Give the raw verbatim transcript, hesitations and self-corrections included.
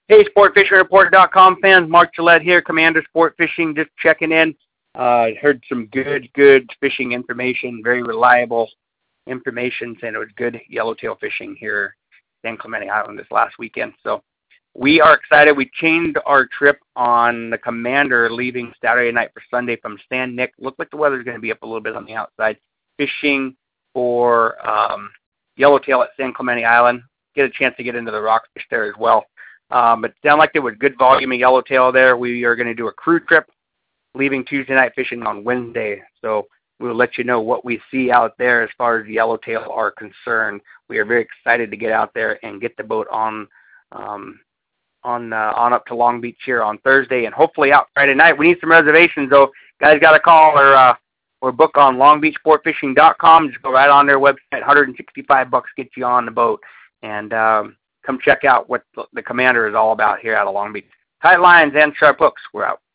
Hey, sport fishing report dot com fans, Mark Gillette here, Commander Sport Fishing, just checking in. Uh, heard some good, good fishing information, very reliable information, saying it was good yellowtail fishing here in San Clemente Island this last weekend. So we are excited. We changed our trip on the Commander, leaving Saturday night for Sunday from San Nick. Looked like the weather's going to be up a little bit on the outside. Fishing for um, yellowtail at San Clemente Island. Get a chance to get into the rockfish there as well. Um, but it sounded like there was good volume of yellowtail there. We are going to do a crew trip, leaving Tuesday night fishing on Wednesday. So we'll let you know what we see out there as far as yellowtail are concerned. We are very excited to get out there and get the boat on um, on uh, on up to Long Beach here on Thursday and hopefully out Friday night. We need some reservations, though. Guys got to call or uh, or book on long beach sport fishing dot com. Just go right on their website. one hundred sixty-five bucks gets you on the boat. And um, come check out what the Commander is all about here out of Long Beach. Tight lines and sharp hooks. We're out.